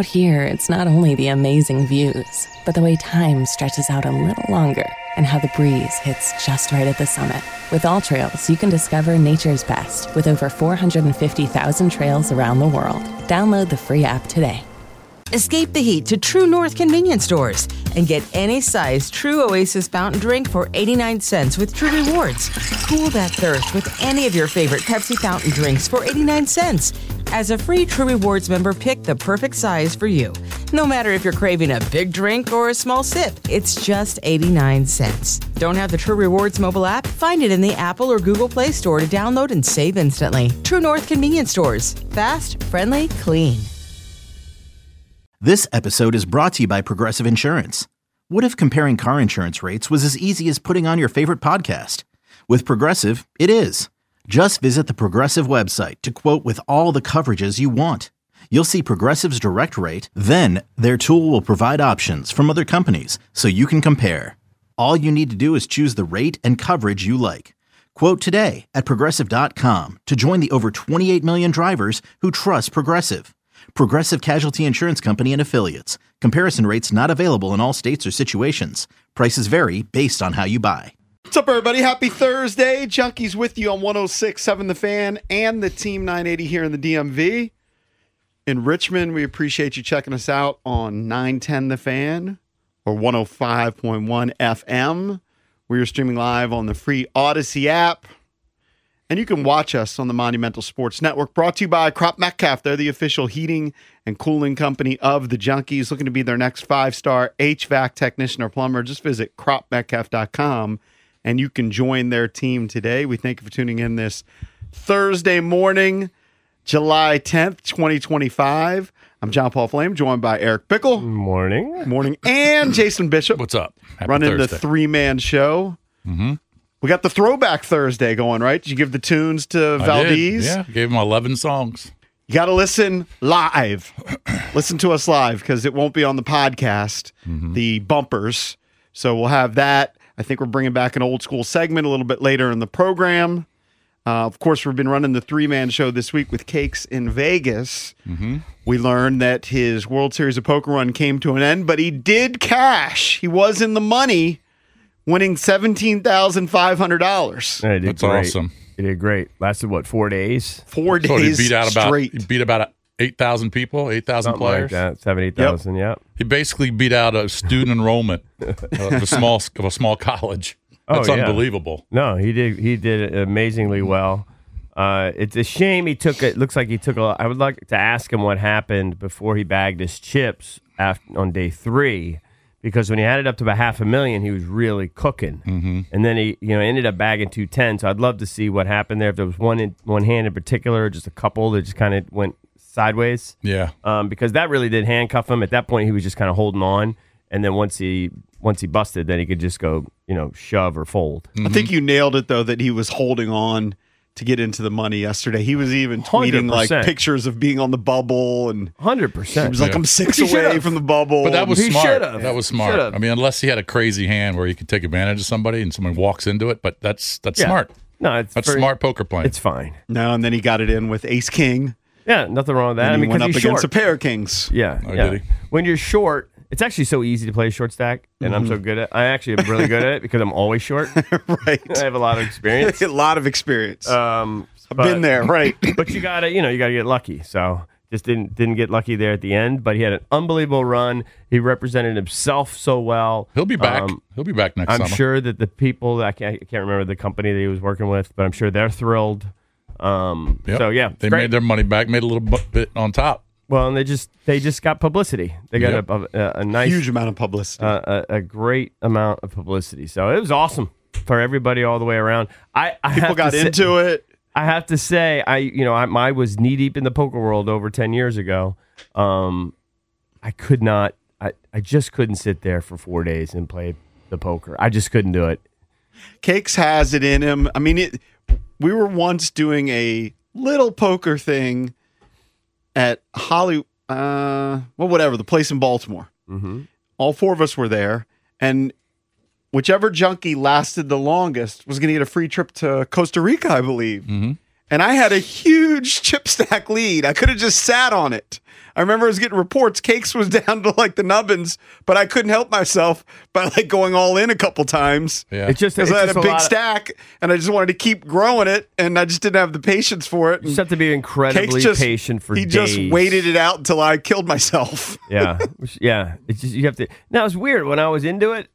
Out here, it's not only the amazing views, but the way time stretches out a little longer and how the breeze hits just right at the summit. With All Trails, you can discover nature's best with over 450,000 trails around the world. Download the free app today. Escape the heat to True North convenience stores and get any size True Oasis fountain drink for 89 cents with True Rewards. Cool that thirst with any of your favorite Pepsi fountain drinks for 89 cents. As a free True Rewards member, pick the perfect size for you. No matter if you're craving a big drink or a small sip, it's just 89 cents. Don't have the True Rewards mobile app? Find it in the Apple or Google Play Store to download and save instantly. True North convenience stores. Fast, friendly, clean. This episode is brought to you by Progressive Insurance. What if comparing car insurance rates was as easy as putting on your favorite podcast? With Progressive, it is. Just visit the Progressive website to quote with all the coverages you want. You'll see Progressive's direct rate, then their tool will provide options from other companies so you can compare. All you need to do is choose the rate and coverage you like. Quote today at Progressive.com to join the over 28 million drivers who trust Progressive. Progressive Casualty Insurance Company and Affiliates. Comparison rates not available in all states or situations. Prices vary based on how you buy. What's up, everybody? Happy Thursday. Junkies with you on 106.7 The Fan and the Team 980 here in the DMV. In Richmond, we appreciate you checking us out on 910 The Fan or 105.1 FM. We are streaming live on the free Odyssey app. And you can watch us on the Monumental Sports Network, brought to you by Crop Metcalf. They're the official heating and cooling company of the Junkies. Looking to be their next 5-star HVAC technician or plumber, just visit cropmetcalf.com and you can join their team today. We thank you for tuning in this Thursday morning, July 10th, 2025. I'm John Paul Flame, joined by Eric Pickle. Morning. And Jason Bishop. What's up? Happy running Thursday. The three-man show. Mm-hmm. We got the Throwback Thursday going, right? Did you give the tunes to Valdez? Yeah, gave him 11 songs. You got to listen live. Listen to us live because it won't be on the podcast, the bumpers. So we'll have that. I think we're bringing back an old school segment a little bit later in the program. Of course, we've been running the three-man show this week with Cakes in Vegas. Mm-hmm. We learned that his World Series of Poker run came to an end, but he did cash. He was in the money, winning $17,500. That's awesome. He did great. Lasted, 4 days? 4 days So he beat about 8,000 people, 8,000 players. Like that, 7,000, 8,000, Yep. yeah. He basically beat out a student enrollment of a small college. That's unbelievable. No, he did amazingly well. It's a shame he took it. Looks like he took I would like to ask him what happened before he bagged his chips on day 3. Because when he had it up to about $500,000, he was really cooking, and then he, ended up bagging 210. So I'd love to see what happened there. If there was one hand in particular, or just a couple that just kind of went sideways. Yeah. Because that really did handcuff him. At that point, he was just kind of holding on, and then once he busted, then he could just go, shove or fold. I think you nailed it though that he was holding on to get into the money yesterday. He was even tweeting 100%. like pictures of being on the bubble, and 100%. he was like, "I'm 6 away from the bubble." But that was He smart. should've. That was smart. Should've. I mean, unless he had a crazy hand where he could take advantage of somebody and someone walks into it, but that's smart. No, That's smart poker playing. It's fine. No, and then he got it in with Ace King. Yeah, nothing wrong with that. And he went up 'cause he's against short. a pair of kings. Yeah, Oh, yeah. did he? When you're short, it's actually so easy to play a short stack, and I'm so good at. I actually am really good at it because I'm always short. Right. I have a lot of experience. A lot of experience. I've But- been there, right? But you gotta get lucky. So just didn't get lucky there at the end. But he had an unbelievable run. He represented himself so well. He'll be back. He'll be back next I'm summer. sure that the people I can't remember the company that he was working with, but I'm sure they're thrilled. Yep. So yeah, They great. made their money back, made a little bit on top. Well, and they just got publicity. They got Yep. a nice Huge amount of publicity. a great amount of publicity. So it was awesome for everybody all the way around. People got into it. I have to say, I was knee deep in the poker world over 10 years ago. I could not. I just couldn't sit there for 4 days and play the poker. I just couldn't do it. Cakes has it in him. I mean, we were once doing a little poker thing at Hollywood, the place in Baltimore. Mm-hmm. All four of us were there, and whichever junkie lasted the longest was going to get a free trip to Costa Rica, I believe. Mm-hmm. and I had a huge chip stack lead. I could have just sat on it. I remember I was getting reports. Cakes was down to like the nubbins, but I couldn't help myself by like going all in a couple times. Yeah. It's just Because I had a big lot of- stack, and I just wanted to keep growing it, and I just didn't have the patience for it. You just have to be incredibly patient for he days. just waited it out until I killed myself. Yeah, yeah. It's just you have to. Now it's weird. When I was into it,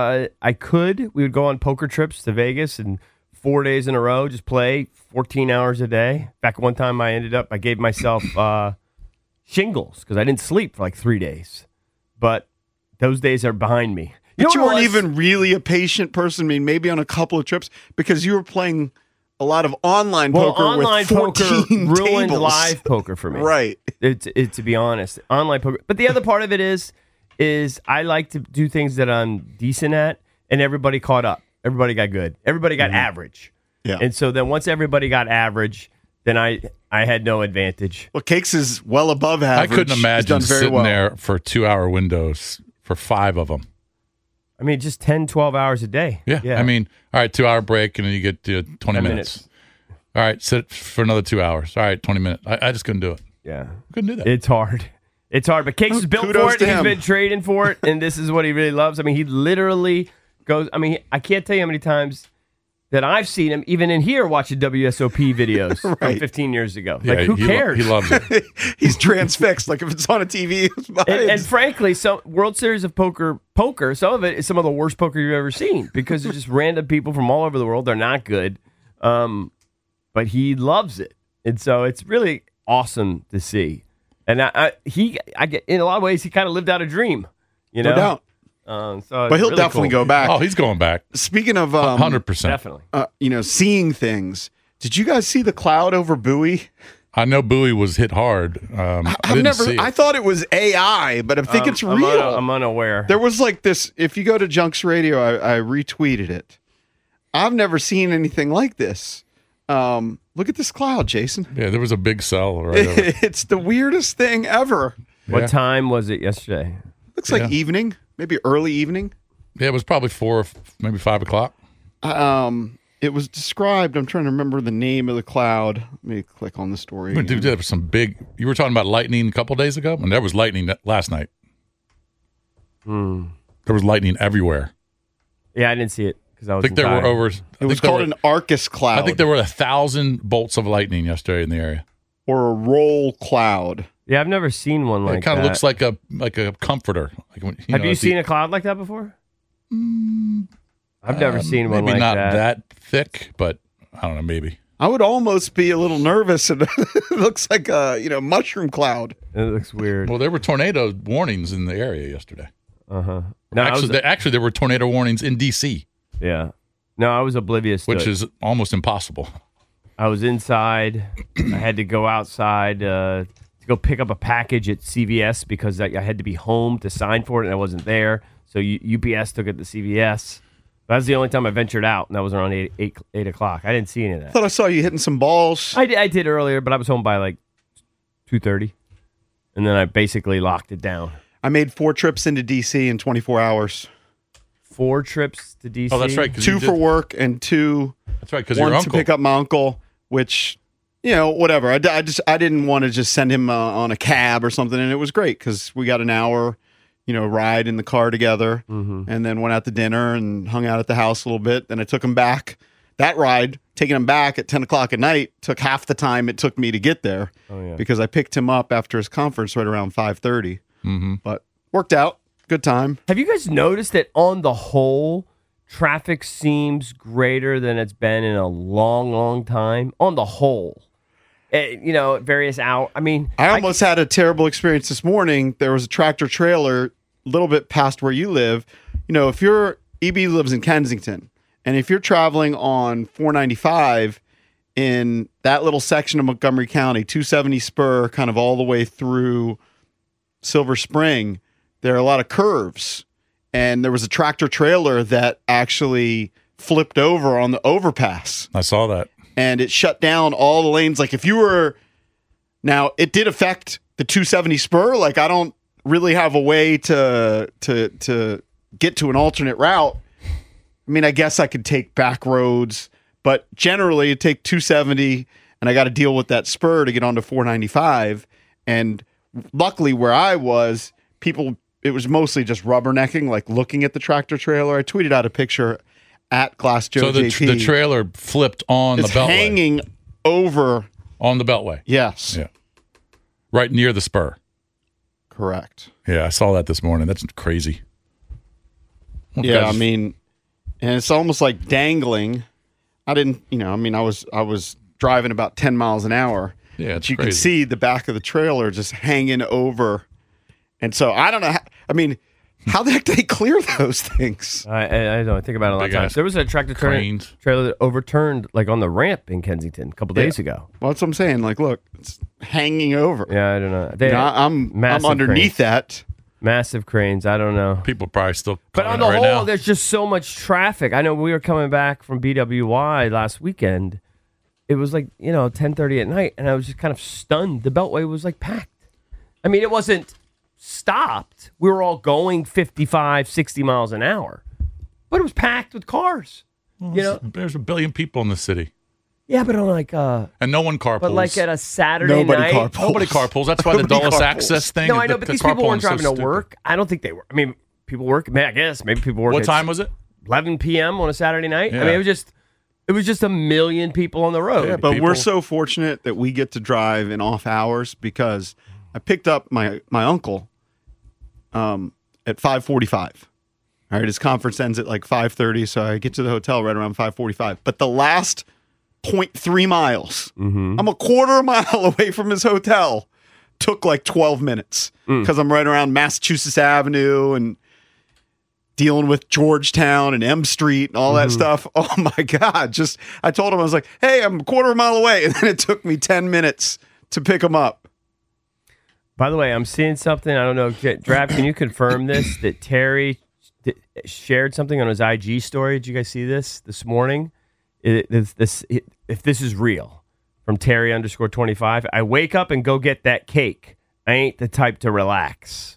we would go on poker trips to Vegas and 4 days in a row just play 14 hours a day. In fact, one time I gave myself shingles because I didn't sleep for like 3 days. But those days are behind me. But you know what weren't it was? even really a patient person. I mean, maybe on a couple of trips because you were playing a lot of online poker online with 14 poker ruined tables. live poker for me. Right. It to be honest, online poker. But the other part of it is I like to do things that I'm decent at, and everybody caught up. Everybody got good. Everybody got average. Yeah. And so then once everybody got average, then I had no advantage. Well, Cakes is well above I average. couldn't He's imagine done very sitting well. there for 2-hour windows for 5 of them. I mean, just 10, 12 hours a day. Yeah. I mean, all right, 2-hour break, and then you get 20 10 minutes. All right, sit for another 2 hours. All right, 20 minutes. I just couldn't do it. Yeah. Couldn't do that. It's hard. It's hard, but Cakes is built Kudos for it. to He's him. been trading for it, and this is what he really loves. I mean, he literally goes. I mean, I can't tell you how many times that I've seen him, even in here, watching WSOP videos from Right. 15 years ago. Yeah, Like, who cares? He loves it. He's transfixed. Like if it's on a TV, it's behind. And frankly, some World Series of poker, some of it is some of the worst poker you've ever seen because it's just random people from all over the world. They're not good, but he loves it, and so it's really awesome to see. And I get in a lot of ways, he kind of lived out a dream, you know. no doubt. So But he'll it's really definitely cool. go back. Oh, he's going back. Speaking of 100%. Definitely. seeing things. Did you guys see the cloud over Bowie? I know Bowie was hit hard. I didn't see it. I thought it was AI, but I think it's real. I'm unaware. There was like this. If you go to Junks Radio, I retweeted it. I've never seen anything like this. Look at this cloud, Jason. Yeah, there was a big cell right over. It's the weirdest thing ever. What Yeah. time was it yesterday? Looks like Yeah. evening, maybe early evening. Yeah, it was probably 4, maybe 5 o'clock. It was described. I'm trying to remember the name of the cloud. Let me click on the story. Dude, again. there was some big. You were talking about lightning a couple days ago, and there was lightning last night. There was lightning everywhere. Yeah, I didn't see it because I was. I think there were over. It was called an Arcus cloud. I think there were 1,000 bolts of lightning yesterday in the area. or a roll cloud. Yeah, I've never seen one like it kind that. of looks like a comforter. Like when, Have know, you at the- seen a cloud like that before? I've never seen one maybe like not that. that thick, but I don't know. Maybe. I would almost be a little nervous. And it looks like a mushroom cloud. It looks weird. Well, there were tornado warnings in the area yesterday. No, I was- Actually, there were tornado warnings in D.C., yeah. No, I was oblivious to which it. is almost impossible. I was inside. I had to go outside to go pick up a package at CVS because I had to be home to sign for it, and I wasn't there. So UPS took it to CVS. That was the only time I ventured out, and that was around 8 o'clock. I didn't see any of I that. thought I saw you hitting some balls. I did earlier, but I was home by like 2:30, and then I basically locked it down. I made 4 trips into D.C. in 24 hours. 4 trips to DC. Oh, that's right. 'cause 2 you for did- work and 2 That's right. Because one your to uncle. pick up my uncle, which, whatever. I didn't want to just send him on a cab or something, and it was great because we got an hour, ride in the car together, and then went out to dinner and hung out at the house a little bit. Then I took him back. That ride, taking him back at 10 o'clock at night, took half the time it took me to get there because I picked him up after his conference right around 5:30. But worked out. Good time. Have you guys noticed that on the whole, traffic seems greater than it's been in a long, long time? On the whole, various hours. I mean, I almost had a terrible experience this morning. There was a tractor trailer a little bit past where you live. If EB lives in Kensington, and if you're traveling on 495 in that little section of Montgomery County, 270 spur, kind of all the way through Silver Spring, there are a lot of curves. And there was a tractor trailer that actually flipped over on the overpass. I saw that. And it shut down all the lanes. Like if you were, now it did affect the 270 spur. Like I don't really have a way to get to an alternate route. I mean, I guess I could take back roads, but generally it'd take 270 and I got to deal with that spur to get onto 495. And luckily, where I was, it was mostly just rubbernecking, like looking at the tractor trailer. I tweeted out a picture at Glass Joe So JP. the trailer flipped on It's the beltway. hanging over. On the beltway. Yes. Yeah. Right near the spur. Correct. Yeah, I saw that this morning. That's crazy. Yeah, I mean, and it's almost like dangling. I was driving about 10 miles an hour. Yeah, but you can see the back of the trailer just hanging over. And so I don't know. How the heck did they clear those things? I don't think about it a lot of Big times. ass There was a tractor trailer that overturned like on the ramp in Kensington a couple days ago. Well, that's what I'm saying. Like, look, it's hanging over. Yeah, I don't know. I'm underneath that. Massive cranes. I don't know. People probably still. But on the right whole, now. there's just so much traffic. I know we were coming back from BWI last weekend. It was like 10:30 at night, and I was just kind of stunned. The Beltway was like packed. I mean, it wasn't stopped. We were all going 55, 60 miles an hour, but it was packed with cars. There's 1 billion people in the city, Yeah, but on like and no one carpools. but like at a Saturday Nobody night. carpools. Nobody carpools. That's why the Nobody Dulles carpools. Access thing. No, I know, but the these people weren't carpooling is so driving to stupid. work. I don't think they were. I mean, people work. I guess maybe people work. What at time was it? 11 p.m. on a Saturday night. Yeah. I mean, it was just 1 million people on the road. Yeah, But people- we're so fortunate that we get to drive in off hours because I picked up my uncle at 5:45. All right, his conference ends at like 5:30, so I get to the hotel right around 5:45. But the last 0.3 miles, I'm a quarter mile away from his hotel, took like 12 minutes because I'm right around Massachusetts Avenue and dealing with Georgetown and M Street and all that stuff. Oh my God. I told him, I was like, hey, I'm a quarter mile away. And then it took me 10 minutes to pick him up. By the way, I'm seeing something. I don't know. Drab, can you confirm this? That Terry shared something on his IG story. Did you guys see this morning? If this is real, from Terry_25. I wake up and go get that cake. I ain't the type to relax.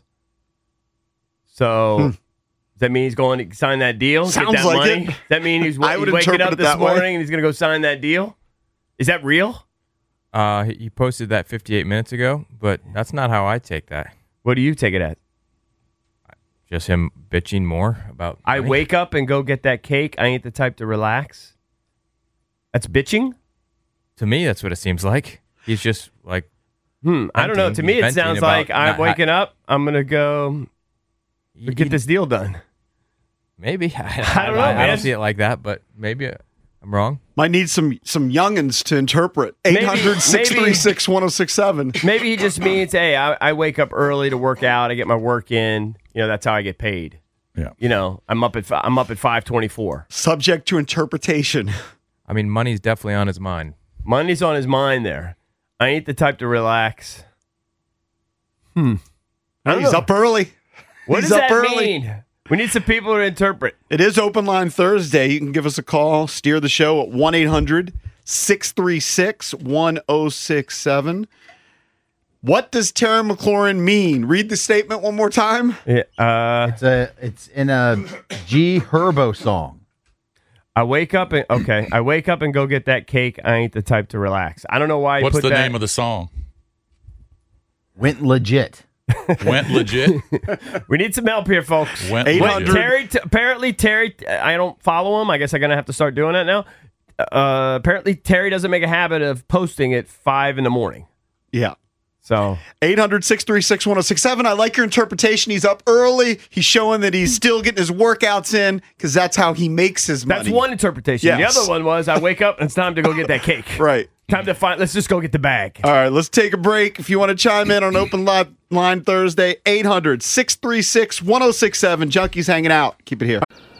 So... Does that mean he's going to sign that deal? Sounds get that like money? it. Does that mean he's I would waking interpret up it this that way. morning and he's going to go sign that deal? Is that real? He posted that 58 minutes ago, but that's not how I take that. What do you take it at? Just him bitching more about I money. wake up and go get that cake. I ain't the type to relax. That's bitching? To me, that's what it seems like. He's just like, I don't know. To me, it venting sounds about like I'm not waking up. I'm going to go he- get this deal done. Maybe. I don't know, I man. don't see it like that, but maybe I'm wrong. Might need some youngins to interpret. Maybe- 800-636-1067. Maybe he just means, hey, I wake up early to work out. I get my work in. That's how I get paid. Yeah. I'm up at 5:24. Subject to interpretation. I mean, money's definitely on his mind. Money's on his mind there. I ain't the type to relax. I don't He's know. up early. What He's does up that early. mean? We need some people to interpret. It is Open Line Thursday. You can give us a call, steer the show at 1-800-636-1067. What does Terry McLaurin mean? Read the statement one more time. Yeah, It's in a G Herbo song. I wake up and go get that cake. I ain't the type to relax. I don't know why. What's put the that. name of the song? Went legit. Went legit. We need some help here, folks. Went 800 legit. Apparently Terry. I don't follow him. I guess I'm gonna have to start doing that now. Apparently Terry doesn't make a habit of posting at 5 a.m. Yeah. So 800-636-1067. I like your interpretation. He's up early. He's showing that he's still getting his workouts in because that's how he makes his money. that's one interpretation. Yes. The other one was I wake up and it's time to go get that cake. Right. Time to find. Let's just go get the bag. All right, let's take a break. If you want to chime in on Open Line Thursday, 800-636-1067. Junkies hanging out. Keep it here.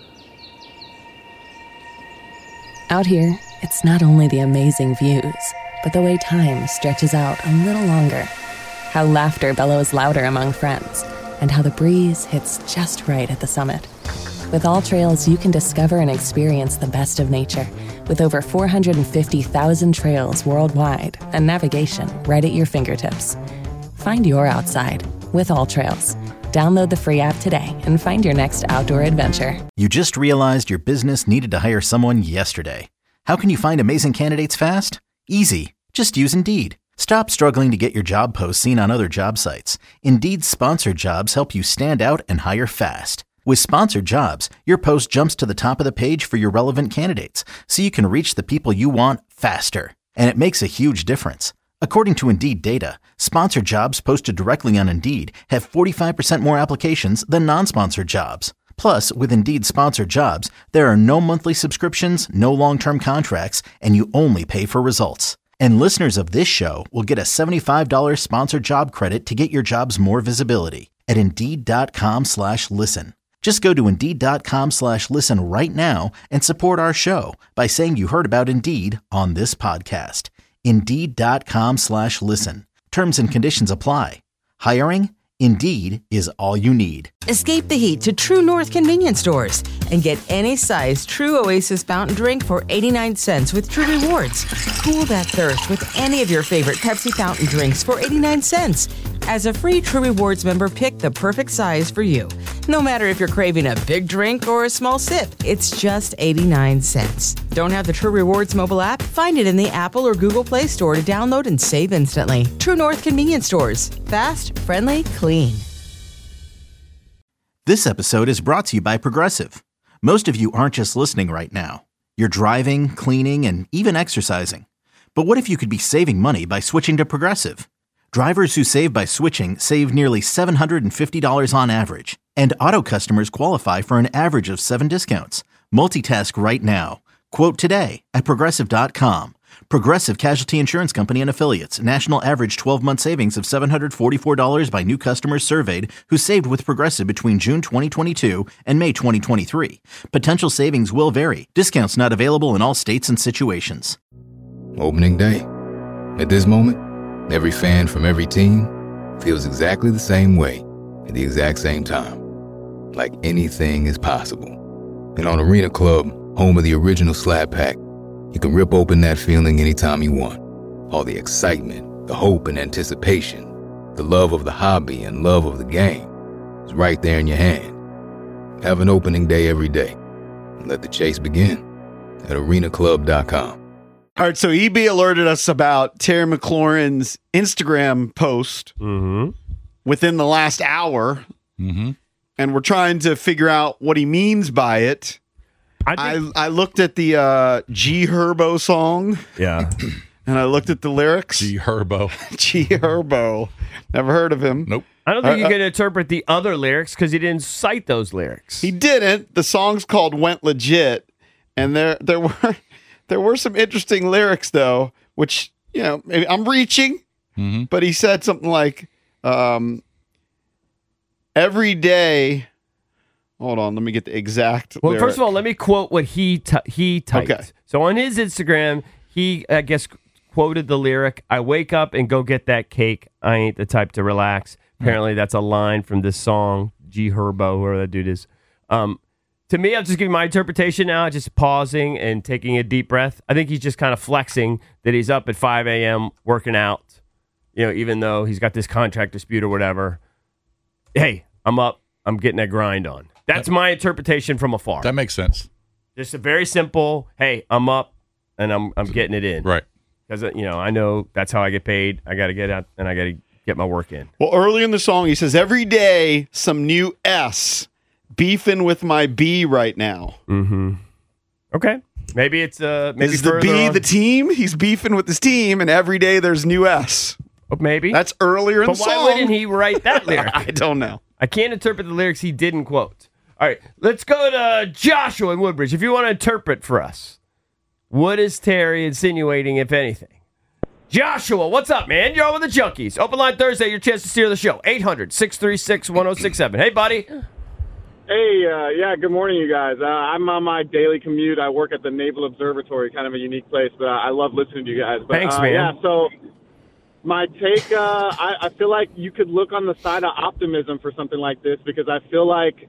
Out here, it's not only the amazing views, but the way time stretches out a little longer. How laughter bellows louder among friends, and how the breeze hits just right at the summit. With All Trails, you can discover and experience the best of nature, with over 450,000 trails worldwide and navigation right at your fingertips. Find your outside with All Trails. Download the free app today and find your next outdoor adventure. You just realized your business needed to hire someone yesterday. How can you find amazing candidates fast? Easy. Just use Indeed. Stop struggling to get your job posts seen on other job sites. Indeed's sponsored jobs help you stand out and hire fast. With sponsored jobs, your post jumps to the top of the page for your relevant candidates, so you can reach the people you want faster. And it makes a huge difference. According to Indeed data, sponsored jobs posted directly on Indeed have 45% more applications than non-sponsored jobs. Plus, with Indeed sponsored jobs, there are no monthly subscriptions, no long-term contracts, and you only pay for results. And listeners of this show will get a $75 sponsored job credit to get your jobs more visibility at Indeed.com/listen. Just go to Indeed.com/listen right now and support our show by saying you heard about Indeed on this podcast. Indeed.com/listen. Terms and conditions apply. Hiring? Indeed is all you need. Escape the heat to True North convenience stores and get any size True Oasis fountain drink for 89 cents with True Rewards. Cool that thirst with any of your favorite Pepsi fountain drinks for 89 cents. As a free True Rewards member, pick the perfect size for you. No matter if you're craving a big drink or a small sip, it's just 89 cents. Don't have the True Rewards mobile app? Find it in the Apple or Google Play Store to download and save instantly. True North convenience stores. Fast, friendly, clean. This episode is brought to you by Progressive. Most of you aren't just listening right now. You're driving, cleaning, and even exercising. But what if you could be saving money by switching to Progressive? Drivers who save by switching save nearly $750 on average, and auto customers qualify for an average of 7 discounts. Multitask right now. Quote today at Progressive.com. Progressive Casualty Insurance Company and Affiliates. National average 12-month savings of $744 by new customers surveyed who saved with Progressive between June 2022 and May 2023. Potential savings will vary. Discounts not available in all states and situations. Opening day. At this moment, every fan from every team feels exactly the same way at the exact same time. Like anything is possible. And on Arena Club, home of the original Slab Pack, you can rip open that feeling anytime you want. All the excitement, the hope and anticipation, the love of the hobby and love of the game is right there in your hand. Have an opening day every day and let the chase begin at arenaclub.com. All right, so EB alerted us about Terry McLaurin's Instagram post within the last hour, and we're trying to figure out what he means by it. I looked at the G Herbo song. Yeah. And I looked at the lyrics. G Herbo. G Herbo. Never heard of him. Nope. I don't think you can interpret the other lyrics because he didn't cite those lyrics. He didn't. The song's called Went Legit, and there were some interesting lyrics though, which, you know, maybe I'm reaching, but he said something like every day. Hold on, let me get the exact lyric. First of all, let me quote what he typed. Okay. So on his Instagram, he, I guess, quoted the lyric, "I wake up and go get that cake. I ain't the type to relax." Apparently, that's a line from this song, G Herbo, whoever that dude is. To me, I'm just giving my interpretation now, just pausing and taking a deep breath. I think he's just kind of flexing that he's up at 5 a.m. working out, you know, even though he's got this contract dispute or whatever. Hey, I'm up. I'm getting that grind on. That's my interpretation from afar. That makes sense. Just a very simple, hey, I'm up and I'm getting it in. Right. Because, you know, I know that's how I get paid. I got to get out and I got to get my work in. Well, early in the song, he says, every day, some new beefing with my B right now. Okay. Maybe it's maybe is the B the team? He's beefing with his team, and every day there's new S. Oh, maybe. That's earlier in the song. But why wouldn't he write that lyric? I don't know. I can't interpret the lyrics he didn't quote. All right, let's go to Joshua in Woodbridge. If you want to interpret for us, what is Terry insinuating, if anything? Joshua, what's up, man? You're on with the Junkies. Open Line Thursday, your chance to steer the show. 800-636-1067. Hey, buddy. Hey, good morning, you guys. I'm on my daily commute. I work at the Naval Observatory, kind of a unique place, but I love listening to you guys. But, thanks, man. Yeah, so my take, I feel like you could look on the side of optimism for something like this, because I feel like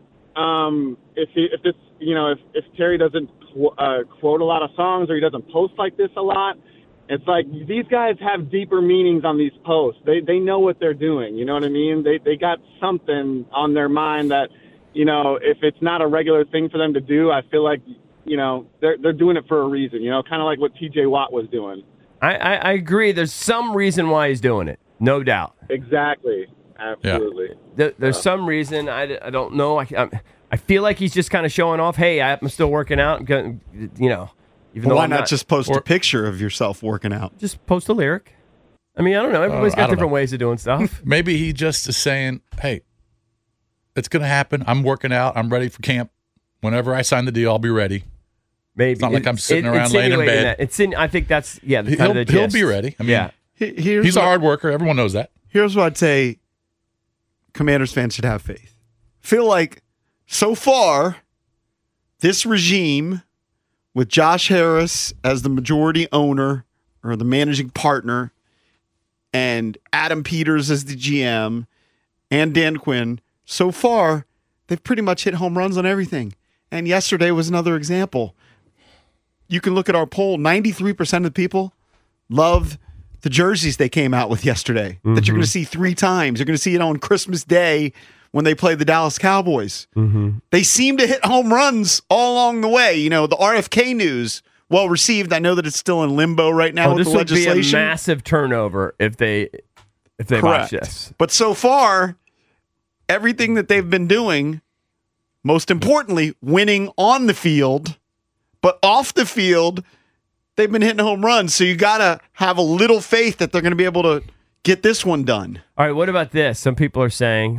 if Terry doesn't quote a lot of songs, or he doesn't post like this a lot, it's like these guys have deeper meanings on these posts. They know what they're doing. You know what I mean? They got something on their mind that, you know, if it's not a regular thing for them to do, I feel like, you know, they're doing it for a reason, you know, kind of like what TJ Watt was doing. I agree. There's some reason why he's doing it, no doubt. Exactly. Absolutely. There's some reason. I don't know. I feel like he's just kind of showing off. Hey, I'm still working out. Even Well, though why I'm not just post a picture of yourself working out? just post a lyric? I mean, I don't know. Everybody's got different ways of doing stuff. Maybe he just is saying, hey, it's going to happen. I'm working out. I'm ready for camp. Whenever I sign the deal, I'll be ready. Maybe it's not like I'm sitting around laying in bed. I think that's the kind of the He'll gist. be ready. I mean, he's a hard worker. Everyone knows that. Here's what I'd say: Commanders fans should have faith. Feel like so far, this regime with Josh Harris as the majority owner or the managing partner, and Adam Peters as the GM, and Dan Quinn, so far they've pretty much hit home runs on everything. And yesterday was another example. You can look at our poll. 93% of the people love the jerseys they came out with yesterday that you're going to see 3 times. You're going to see it on Christmas Day when they play the Dallas Cowboys. They seem to hit home runs all along the way. You know, the RFK news, well received. I know that it's still in limbo right now with the legislation. This would be a massive turnover if they watch this. But so far, everything that they've been doing, most importantly, winning on the field, but off the field, they've been hitting home runs. So you got to have a little faith that they're going to be able to get this one done. All right, what about this? Some people are saying,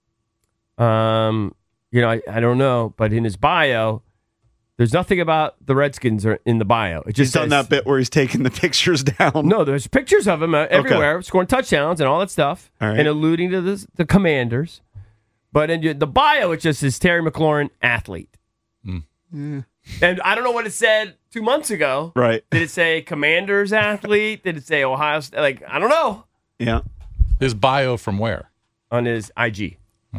I don't know, but in his bio, there's nothing about the Redskins in the bio. It just he's done that bit where he's taking the pictures down. No, there's pictures of him everywhere, scoring touchdowns and all that stuff, right. and alluding to the Commanders. But in the bio, it just says Terry McLaurin, athlete. And I don't know what it said 2 months ago. Right. Did it say Commanders athlete? Did it say Ohio State? Like, I don't know. Yeah. His bio from where? On his IG. Oh.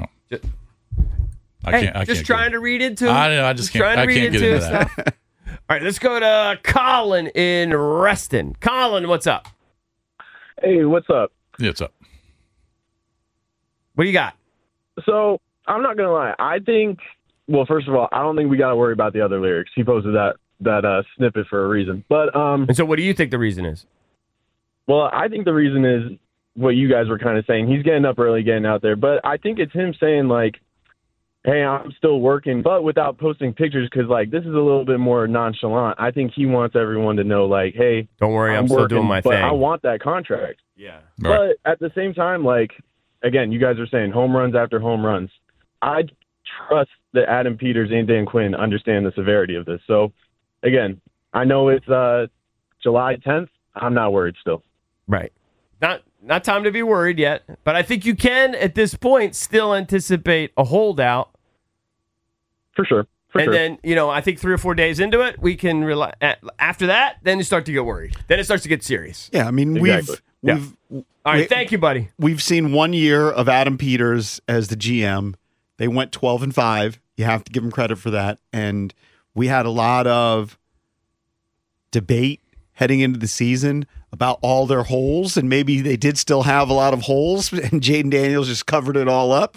I can't trying to read into. I just can't. I can't get into that. Stuff. All right, let's go to Colin in Reston. Colin, what's up? Hey, what's up? Yeah, what's up? What do you got? So I'm not gonna lie. I think. Well, first of all, I don't think we got to worry about the other lyrics. He posted that snippet for a reason. But and so, what do you think the reason is? Well, I think the reason is what you guys were kind of saying. He's getting up early, getting out there. But I think it's him saying like, "Hey, I'm still working," but without posting pictures because like this is a little bit more nonchalant. I think he wants everyone to know like, "Hey, don't worry, I'm still doing my but thing. I want that contract." Yeah. Right. But at the same time, like again, you guys are saying home runs after home runs. I trust that Adam Peters and Dan Quinn understand the severity of this. So, again, I know it's July 10th. I'm not worried still. Right. Not time to be worried yet. But I think you can, at this point, still anticipate a holdout. For sure. Then, I think 3 or 4 days into it, we can rely. After that, then you start to get worried. Then it starts to get serious. Yeah, I mean, exactly. All right, thank you, buddy. We've seen 1 year of Adam Peters as the GM. They went 12-5. You have to give them credit for that. And we had a lot of debate heading into the season about all their holes, and maybe they did still have a lot of holes, and Jaden Daniels just covered it all up.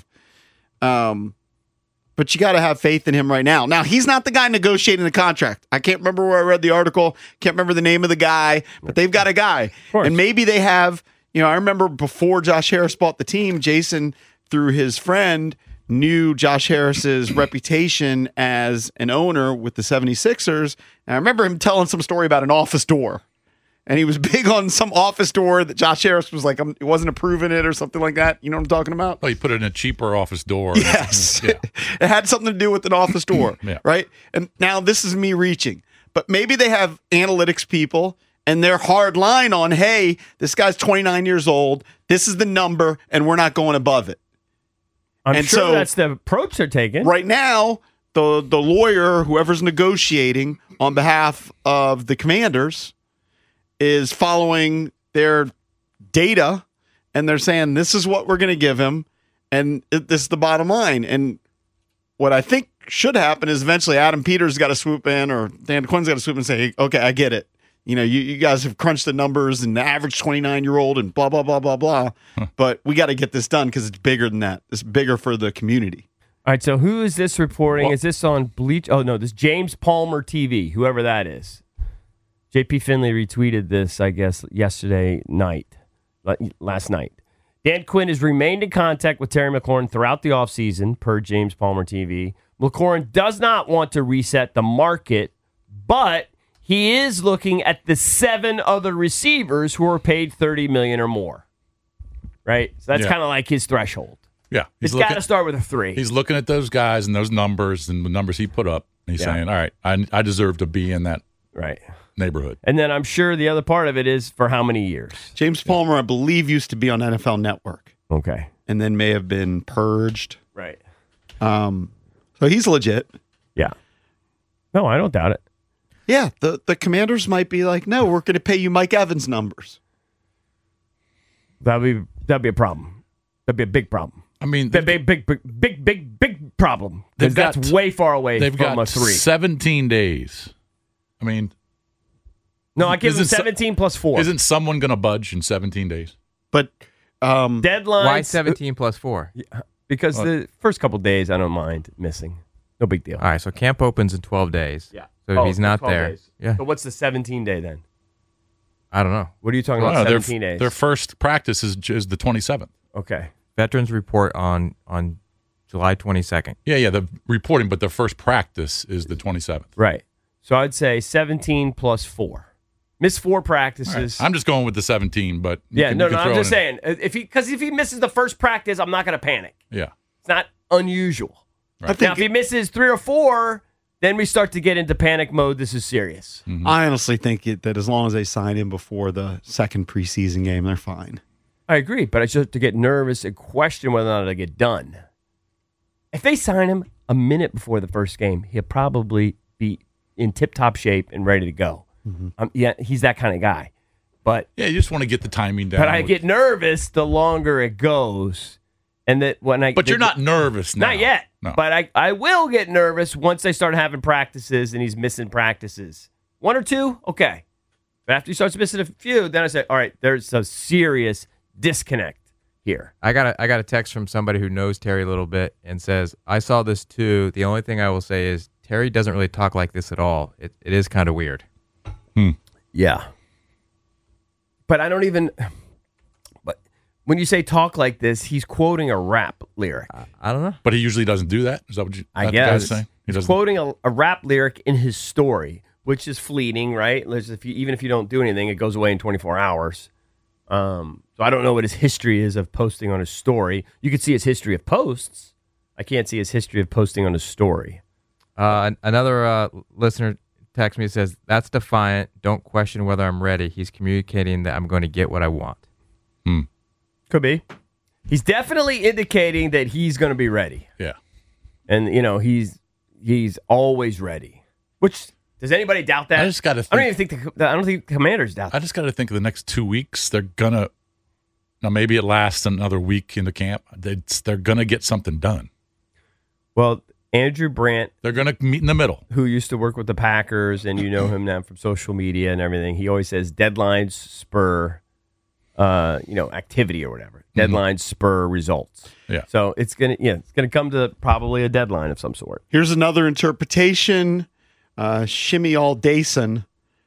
But you got to have faith in him right now. Now, he's not the guy negotiating the contract. I can't remember where I read the article. Can't remember the name of the guy, but they've got a guy. And maybe they have, I remember before Josh Harris bought the team, Jason, through his friend, knew Josh Harris's reputation as an owner with the 76ers. And I remember him telling some story about an office door. And he was big on some office door that Josh Harris was like, he wasn't approving it or something like that. You know what I'm talking about? Oh, you put it in a cheaper office door. Yes. Yeah. It had something to do with an office door, right? And now this is me reaching. But maybe they have analytics people and they're hard line on, hey, this guy's 29 years old. This is the number, and we're not going above it. I'm sure that's the approach they're taking. Right now, the lawyer, whoever's negotiating on behalf of the Commanders, is following their data, and they're saying this is what we're going to give him, and this is the bottom line. And what I think should happen is eventually Adam Peters got to swoop in, or Dan Quinn's got to swoop in and say, okay, I get it. You guys have crunched the numbers and the average 29-year-old and blah, blah, blah, blah, blah. But we got to get this done because it's bigger than that. It's bigger for the community. All right, so who is this reporting? Is this on Bleach? Oh, no, this James Palmer TV, whoever that is. JP Finley retweeted this, I guess, last night. Dan Quinn has remained in contact with Terry McLaurin throughout the offseason, per James Palmer TV. McLaurin does not want to reset the market, but he is looking at the 7 other receivers who are paid $30 million or more. Right? So that's kind of like his threshold. Yeah. It's got to start with a 3. He's looking at those guys and those numbers and the numbers he put up. And he's saying, all right, I deserve to be in that neighborhood. And then I'm sure the other part of it is for how many years? James Palmer, I believe, used to be on NFL Network. Okay. And then may have been purged. Right. So he's legit. Yeah. No, I don't doubt it. Yeah, the Commanders might be like, no, we're going to pay you Mike Evans numbers. That'd be a problem. That'd be a big problem. I mean, big problem. Because that's way far away from a 3. 17 days. I mean, no, I give him 17 plus 4. Isn't someone going to budge in 17 days? But deadline. Why 17 plus 4? Because the first couple days, I don't mind missing. No big deal. All right, so camp opens in 12 days. Yeah. So if he's not there, days. So what's the 17 day then? I don't know. What are you talking about? 17 days. Their first practice is the 27th. Okay. Veterans report on July 22nd. Yeah, the reporting, but their first practice is the 27th. Right. So I'd say 17 plus 4. Miss 4 practices. Right. I'm just going with the 17, but I'm just saying if he misses the first practice, I'm not going to panic. Yeah. It's not unusual. Right. Now, if he misses 3 or 4, then we start to get into panic mode. This is serious. Mm-hmm. I honestly think that as long as they sign him before the second preseason game, they're fine. I agree, but I just have to get nervous and question whether or not it'll get done. If they sign him a minute before the first game, he'll probably be in tip-top shape and ready to go. Mm-hmm. He's that kind of guy. But you just want to get the timing down. But I get nervous the longer it goes. And that But you're not nervous now. Not yet. No. But I will get nervous once they start having practices and he's missing practices. 1 or 2, okay. But after he starts missing a few, then I say, all right, there's a serious disconnect here. I got a text from somebody who knows Terry a little bit and says, I saw this too. The only thing I will say is Terry doesn't really talk like this at all. It is kind of weird. Yeah. But I don't even... But when you say talk like this, he's quoting a rap lyric. I don't know. But he usually doesn't do that? Is that what I guess. saying? He's quoting a rap lyric in his story, which is fleeting, right? Even if you don't do anything, it goes away in 24 hours. So I don't know what his history is of posting on his story. You could see his history of posts. I can't see his history of posting on his story. Another listener texts me and says, that's defiant. Don't question whether I'm ready. He's communicating that I'm going to get what I want. Could be. He's definitely indicating that he's going to be ready. Yeah. And, he's always ready. Which, does anybody doubt that? I just got to think. I don't think the Commanders doubt that. I just got to think of the next 2 weeks. They're going to, now maybe it lasts another week into camp. They're going to get something done. Well, Andrew Brandt. They're going to meet in the middle. Who used to work with the Packers, and you know him now from social media and everything. He always says deadlines spur, activity or whatever. Deadlines spur results. Yeah. So it's gonna come to probably a deadline of some sort. Here's another interpretation. Shimmy All Day Sun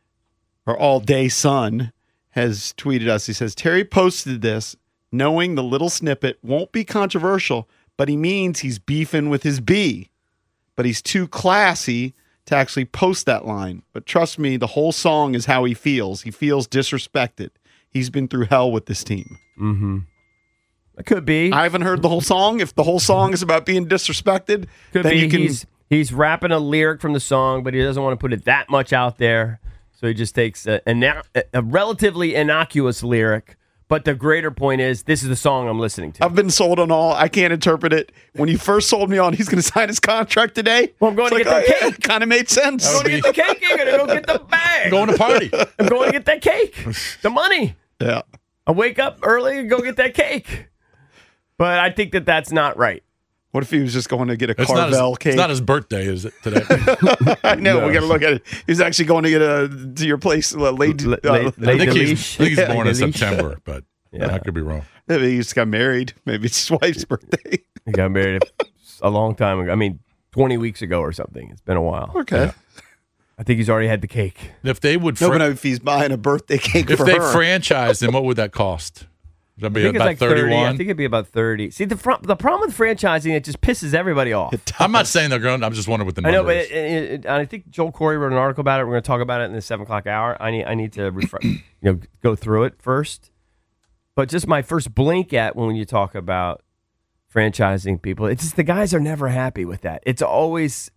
has tweeted us. He says, Terry posted this knowing the little snippet won't be controversial, but he means he's beefing with his B. But he's too classy to actually post that line. But trust me, the whole song is how he feels. He feels disrespected. He's been through hell with this team. Mm-hmm. It could be. I haven't heard the whole song. If the whole song is about being disrespected, could then be. you can... He's rapping a lyric from the song, but he doesn't want to put it that much out there. So he just takes a relatively innocuous lyric. But the greater point is, this is the song I'm listening to. I've been sold on all. I can't interpret it. When you first sold me on he's going to sign his contract today, well, I'm going to get that cake. It kind of made sense. I'm going to get the cake. You're going to go get the bag. I'm going to party. I'm going to get that cake. The money. Yeah. I wake up early and go get that cake. But I think that's not right. What if he was just going to get a Carvel cake? It's not his birthday, is it, today? I know. No. We got to look at it. He's actually going to get to your place. I think he's born in September, but I could be wrong. Maybe he just got married. Maybe it's his wife's birthday. He got married a long time ago. 20 weeks ago or something. It's been a while. Okay. I think he's already had the cake. If they would, No, but if he's buying a birthday cake if for they her. franchised him, what would that cost? That'd be I think it's about like 30. 31. I think it'd be about 30. See, the problem with franchising, it just pisses everybody off. I'm not saying they're going. I'm just wondering what the I number know, but is. I think Joel Corey wrote an article about it. We're going to talk about it in the 7 o'clock hour. I need to go through it first. But just my first blink at when you talk about franchising people, it's just the guys are never happy with that. It's always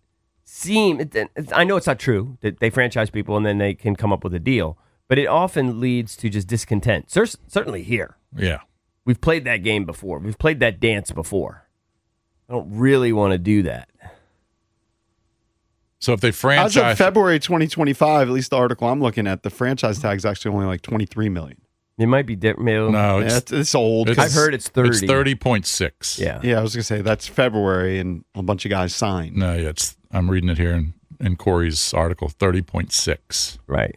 I know it's not true that they franchise people and then they can come up with a deal, but it often leads to just discontent. Certainly here. Yeah. We've played that game before. We've played that dance before. I don't really want to do that. So if they franchise, as of February 2025, at least the article I'm looking at, the franchise tag is actually only like $23 million. It might be different. No, it's old. I've heard it's 30. It's 30.6. Yeah. I was gonna say that's February, and a bunch of guys signed. No, I'm reading it here in Corey's article, 30.6. Right.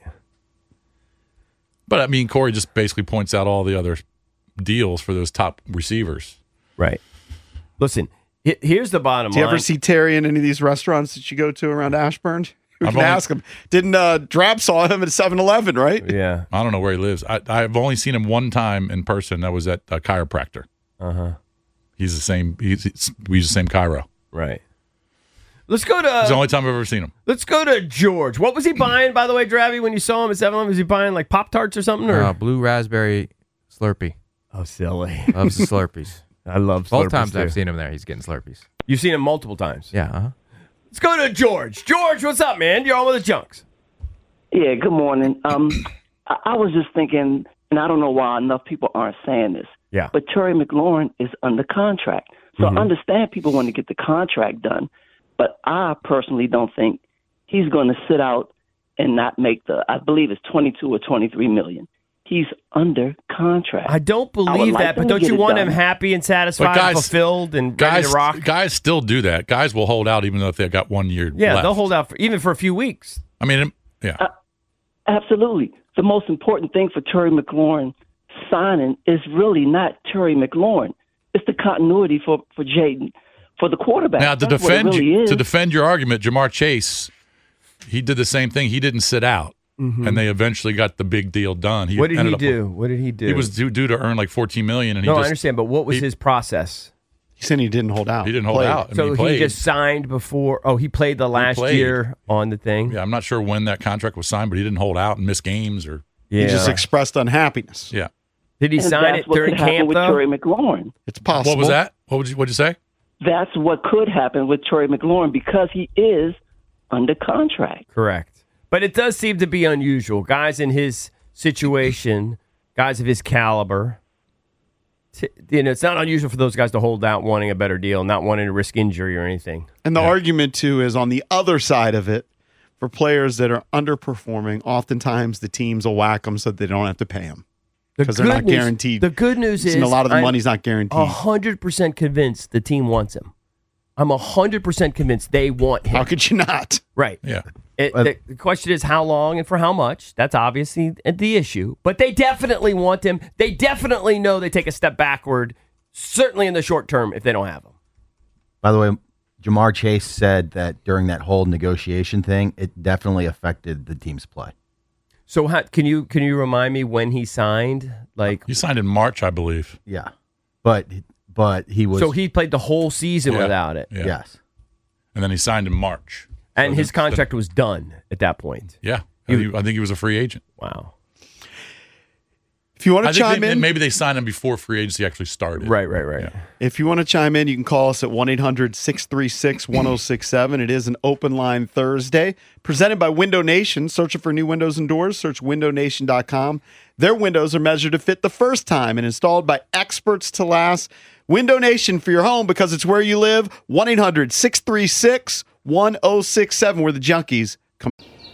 But I mean, Corey just basically points out all the other deals for those top receivers. Right. Listen, here's the bottom line. Do you ever see Terry in any of these restaurants that you go to around Ashburn? You can only- ask him. Didn't Drab saw him at 7-Eleven, right? Yeah. I don't know where he lives. I've only seen him one time in person. That was at a chiropractor. He's the same. We use the same chiro. Right. Let's go to. It's the only time I've ever seen him. Let's go to George. What was he buying, by the way, Dravy, when you saw him at 7-Eleven? Was he buying like Pop-Tarts or something? Or? Blue raspberry Slurpee. Oh, silly. Loves the Slurpees. I love Slurpees. Both times too. I've seen him there, he's getting Slurpees. You've seen him multiple times. Yeah. Uh-huh. Let's go to George. George, what's up, man? You're on with the Junks. Yeah, good morning. I was just thinking, and I don't know why enough people aren't saying this, Yeah. but Terry McLaurin is under contract. So I understand people want to get the contract done, but I personally don't think he's going to sit out and not make I believe it's 22 or 23 million. He's under contract. I don't believe that, but don't you want him happy and satisfied, fulfilled, and ready to rock? Guys still do that. Guys will hold out even though if they've got 1 year Yeah, left. they'll hold out even for a few weeks. I mean, yeah. Absolutely. The most important thing for Terry McLaurin signing is really not Terry McLaurin. It's the continuity for Jaden, for the quarterback. Now, to That's what it really is. defend your argument, Jamar Chase, he did the same thing. He didn't sit out, and they eventually got the big deal done. What did he do? What did he do? He was due to earn like $14 million. And I understand, but what was his process? He said he didn't hold out. He didn't hold out. I So mean, he played. just signed before. Oh, he played the last year on the thing. Yeah, I'm not sure when that contract was signed, but he didn't hold out and miss games or. He just expressed unhappiness. Yeah. Did he And sign that's it what during could happen camp with though? Terry McLaurin. It's possible. What was that? What'd you say? That's what could happen with Terry McLaurin because he is under contract. Correct. But it does seem to be unusual. Guys in his situation, guys of his caliber, it's not unusual for those guys to hold out wanting a better deal, not wanting to risk injury or anything. And the argument, too, is on the other side of it, for players that are underperforming, oftentimes the teams will whack them so they don't have to pay them because they're not guaranteed. The good news is a lot of the money's not guaranteed. 100% convinced the team wants him. I'm 100% convinced they want him. How could you not? Right. Yeah. The question is how long and for how much. That's obviously the issue. But they definitely want him. They definitely know they take a step backward, certainly in the short term, if they don't have him. By the way, Jamar Chase said that during that whole negotiation thing, it definitely affected the team's play. So can you remind me when he signed? He signed in March, I believe. Yeah, but he was. So he played the whole season without it. Yeah. Yes, and then he signed in March. And his contract was done at that point. Yeah, I think he was a free agent. Wow. If you want to chime in, maybe they signed him before free agency actually started. Right. Yeah. If you want to chime in, you can call us at 1-800-636-1067. It is an open line Thursday, presented by Window Nation. Searching for new windows and doors, search windownation.com. Their windows are measured to fit the first time and installed by experts to last. Window Nation for your home because it's where you live. 1-800-636-1067. We're the Junkies. Come.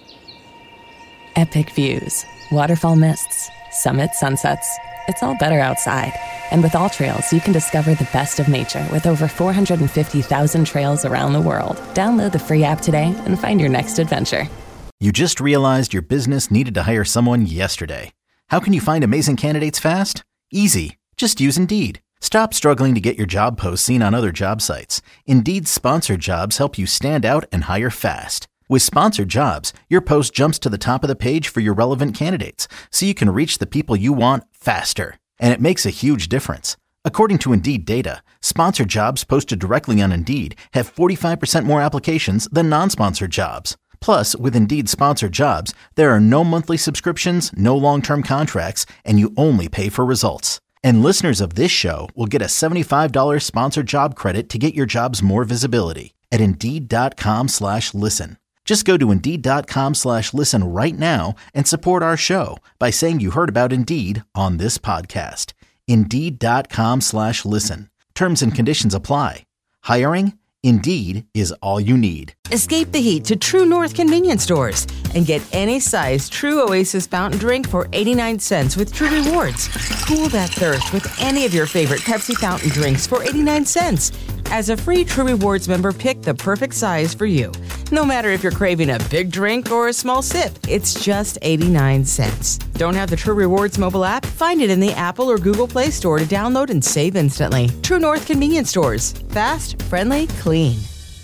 Epic views, waterfall mists, summit sunsets. It's all better outside. And with All Trails, you can discover the best of nature with over 450,000 trails around the world. Download the free app today and find your next adventure. You just realized your business needed to hire someone yesterday. How can you find amazing candidates fast? Easy. Just use Indeed. Stop struggling to get your job posts seen on other job sites. Indeed's sponsored jobs help you stand out and hire fast. With Sponsored Jobs, your post jumps to the top of the page for your relevant candidates, so you can reach the people you want faster. And it makes a huge difference. According to Indeed data, sponsored jobs posted directly on Indeed have 45% more applications than non-sponsored jobs. Plus, with Indeed Sponsored Jobs, there are no monthly subscriptions, no long-term contracts, and you only pay for results. And listeners of this show will get a $75 sponsored job credit to get your jobs more visibility at Indeed.com/listen. Just go to Indeed.com/listen right now and support our show by saying you heard about Indeed on this podcast. Indeed.com/listen. Terms and conditions apply. Hiring? Indeed is all you need. Escape the heat to True North convenience stores and get any size True Oasis fountain drink for 89 cents with True Rewards. Cool that thirst with any of your favorite Pepsi fountain drinks for 89 cents. As a free True Rewards member, pick the perfect size for you. No matter if you're craving a big drink or a small sip, it's just 89 cents. Don't have the True Rewards mobile app? Find it in the Apple or Google Play Store to download and save instantly. True North convenience stores. Fast, friendly, clean.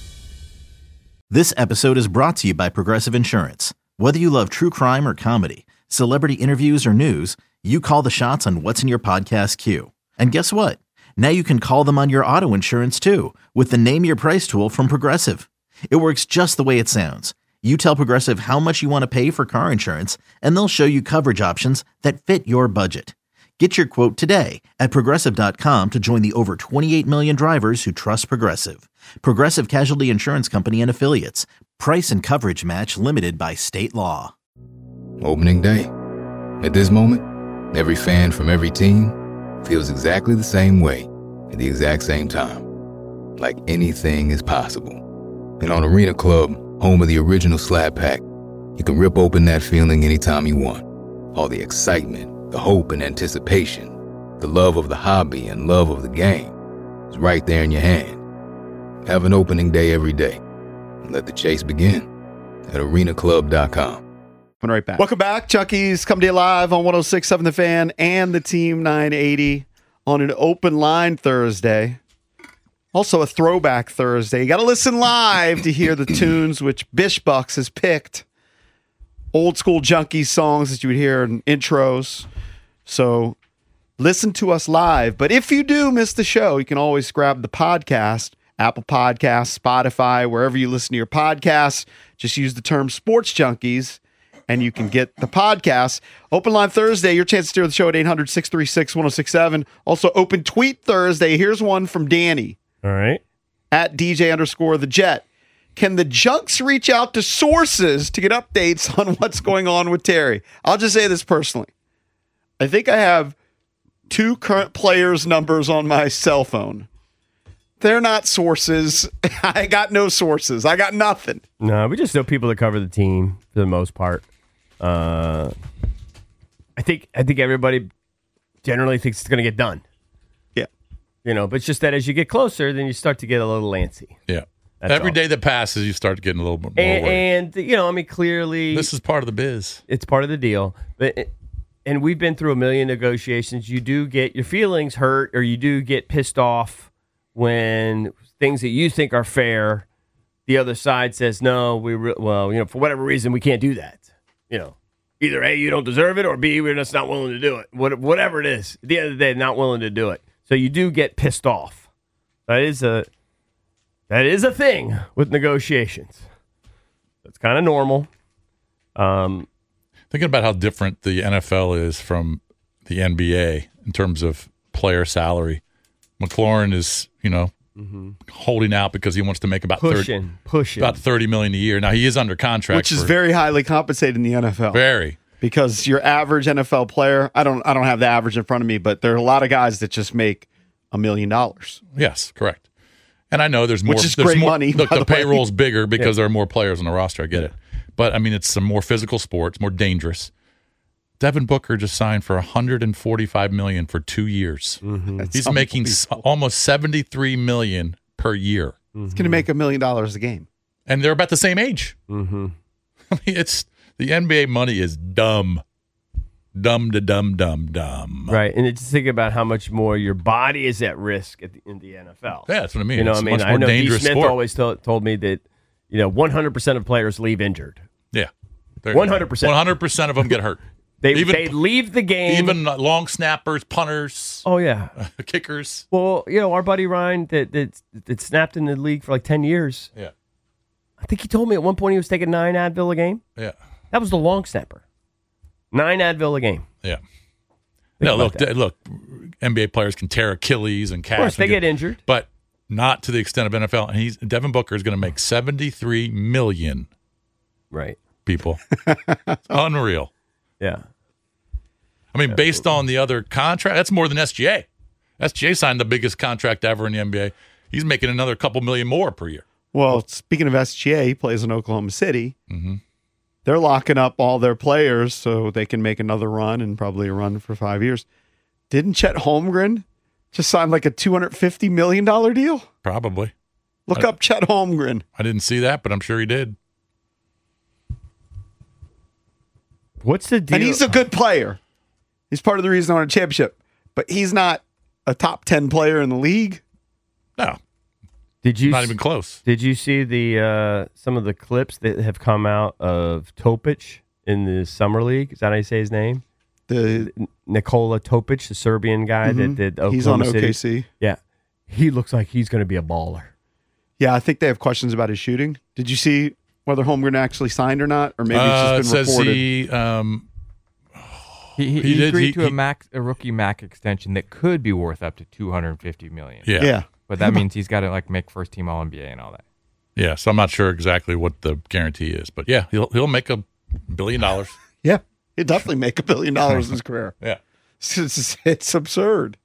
This episode is brought to you by Progressive Insurance. Whether you love true crime or comedy, celebrity interviews or news, you call the shots on what's in your podcast queue. And guess what? Now you can call them on your auto insurance too with the Name Your Price tool from Progressive. It works just the way it sounds. You tell Progressive how much you want to pay for car insurance, and they'll show you coverage options that fit your budget. Get your quote today at Progressive.com to join the over 28 million drivers who trust Progressive. Progressive Casualty Insurance Company and Affiliates. Price and coverage match limited by state law. Opening day. At this moment, every fan from every team feels exactly the same way at the exact same time. Like anything is possible. And on Arena Club, home of the original Slab Pack, you can rip open that feeling anytime you want. All the excitement, the hope and anticipation, the love of the hobby and love of the game is right there in your hand. Have an opening day every day and let the chase begin at arenaclub.com. Right back. Welcome back. Chucky's come to you live on 106.7 The Fan and the Team 980 on an open line Thursday. Also a throwback Thursday. You got to listen live to hear the tunes which Bish Bucks has picked. Old school junkie songs that you would hear in intros. So listen to us live. But if you do miss the show, you can always grab the podcast, Apple Podcasts, Spotify, wherever you listen to your podcasts. Just use the term Sports Junkies and you can get the podcast. Open Line Thursday, your chance to steer the show at 800-636-1067. Also, Open Tweet Thursday. Here's one from Danny. All right. At DJ_the Jet. Can the Junks reach out to sources to get updates on what's going on with Terry? I'll just say this personally. I think I have 2 current players' numbers on my cell phone. They're not sources. I got no sources. I got nothing. No, we just know people that cover the team for the most part. I think everybody generally thinks it's going to get done. Yeah. But it's just that as you get closer, then you start to get a little antsy. Yeah. That's Every all. day that passes, you start getting a little bit more worried. And clearly... This is part of the biz. It's part of the deal. And we've been through a million negotiations. You do get your feelings hurt or you do get pissed off when things that you think are fair, the other side says, no, for whatever reason, we can't do that. Either A, you don't deserve it, or B, we're just not willing to do it. Whatever it is, at the end of the day, not willing to do it. So you do get pissed off. That is a thing with negotiations. That's kind of normal. Thinking about how different the NFL is from the NBA in terms of player salary. McLaurin is, holding out because he wants to make about pushing about $30 million a year. Now he is under contract, which is very highly compensated in the NFL. Very, because your average NFL player, I don't have the average in front of me, but there are a lot of guys that just make $1 million. Yes, correct. And I know there's more, which is great money. Look, the payroll's bigger because there are more players on the roster. I get it, but I mean it's a more physical sport. It's more dangerous. Devin Booker just signed for $145 million for 2 years. Mm-hmm. He's making almost $73 million per year. He's going to make $1 million a game, and they're about the same age. Mm-hmm. I mean, it's the NBA money is dumb. Dumb. Right, and just think about how much more your body is at risk in the NFL. Yeah, that's what I mean. It's a much I more know dangerous D. Smith sport. always told me that 100% of players leave injured. Yeah. 100%. 100% of them get hurt. They leave the game. Even long snappers, punters. Oh, yeah. Kickers. Well, our buddy Ryan that snapped in the league for like 10 years. Yeah. I think he told me at one point he was taking 9 Advil a game. Yeah. That was the long snapper. 9 Advil a game. Yeah. No, look, NBA players can tear Achilles and calves. Of course, they get injured. But not to the extent of NFL. And Devin Booker is going to make $73 million. Right. People. It's unreal. Yeah. I mean, based on the other contract, that's more than SGA. SGA signed the biggest contract ever in the NBA. He's making another couple million more per year. Well, speaking of SGA, he plays in Oklahoma City. Mm-hmm. They're locking up all their players so they can make another run and probably a run for 5 years. Didn't Chet Holmgren just sign like a $250 million deal? Probably. Look up Chet Holmgren. I didn't see that, but I'm sure he did. What's the deal? And he's a good player. He's part of the reason I won a championship. But he's not a top 10 player in the league. No. Not even close. Did you see the some of the clips that have come out of Topic in the summer league? Is that how you say his name? The Nikola Topic, the Serbian guy that did Oklahoma He's on City. OKC. Yeah, he looks like he's going to be a baller. Yeah, I think they have questions about his shooting. Did you see whether Holmgren actually signed or not, or maybe it's just been reported? He agreed to a rookie max extension that could be worth up to $250 million. Yeah. But that means he's got to make first team All NBA and all that. Yeah, so I'm not sure exactly what the guarantee is, but yeah, he'll make $1 billion. Yeah, he'll definitely make $1 billion in his career. Yeah, it's absurd.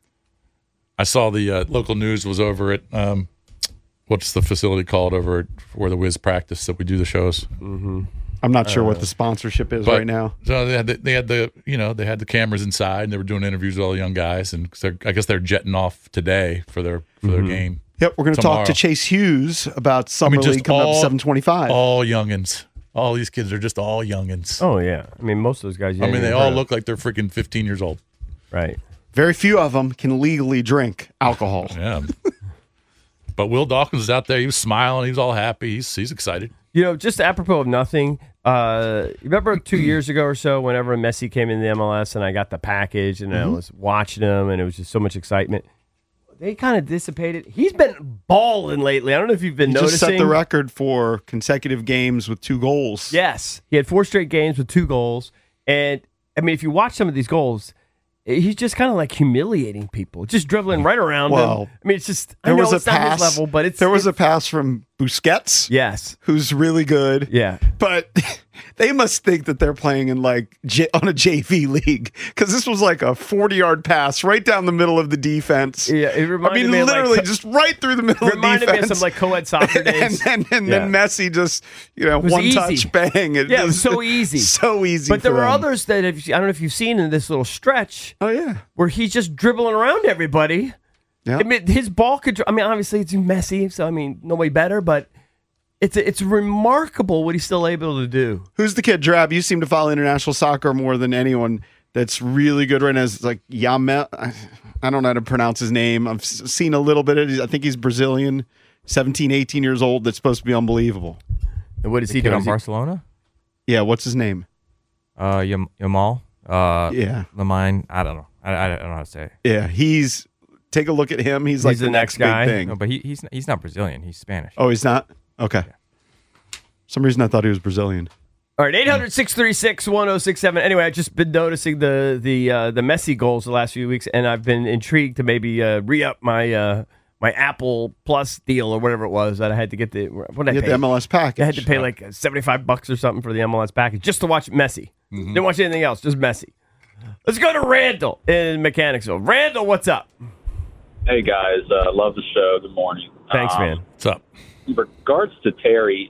I saw the local news was over at what's the facility called over at where the Wiz practice that we do the shows. Mm-hmm. I'm not sure what the sponsorship is right now. So they had the cameras inside, and they were doing interviews with all the young guys, and I guess they're jetting off today for their game. Yep, we're going to talk to Chase Hughes about Summer League coming up 725. All youngins. All these kids are just all youngins. Oh yeah, I mean most of those guys. They all look like they're freaking 15 years old. Right. Very few of them can legally drink alcohol. Yeah. But Will Dawkins is out there. He was smiling. He's all happy. He's excited. Just apropos of nothing, remember 2 years ago or so, whenever Messi came in the MLS and I got the package and I was watching him and it was just so much excitement. They kind of dissipated. He's been balling lately. I don't know if you've been noticing. Just set the record for consecutive games with 2 goals. Yes. He had 4 straight games with 2 goals. And, I mean, if you watch some of these goals, he's just kind of like humiliating people, just dribbling right around them. I mean, it's just, I know it's not his level, but there was a pass from Busquets. Yes. Who's really good. Yeah. But they must think that they're playing in on a JV league, because this was like a 40-yard pass right down the middle of the defense. Yeah, it reminded me literally of just right through the middle of the defense. Reminded me of some like co-ed soccer days. and then Messi just, one touch, bang. It was so easy. So easy. But there were others that, I don't know if you've seen in this little stretch. Oh, yeah. Where he's just dribbling around everybody. Yeah. I mean, his ball could, obviously it's Messi, so nobody better, but it's remarkable what he's still able to do. Who's the kid, Drab? You seem to follow international soccer more than anyone. That's really good right now. It's like Yamel. I don't know how to pronounce his name. I've seen a little bit of it. I think he's Brazilian, 17, 18 years old. That's supposed to be unbelievable. And what is he doing doing? On Barcelona? Yeah, what's his name? Yamal. Lamine. I don't know. I don't know how to say it. Yeah, take a look at him. He's like the next guy. big thing. No, but he's not Brazilian. He's Spanish. Oh, he's not? Okay. Yeah. For some reason I thought he was Brazilian. All right, 800-636-1067. Anyway, I've just been noticing the Messi goals the last few weeks, and I've been intrigued to maybe re-up my my Apple Plus deal or whatever it was that I had to get the what did I pay? The MLS package. I had to pay like $75 or something for the MLS package just to watch Messi. Mm-hmm. Didn't watch anything else, just Messi. Let's go to Randall in Mechanicsville. Randall, what's up? Hey guys, love the show. Good morning. Thanks, man. What's up? In regards to Terry,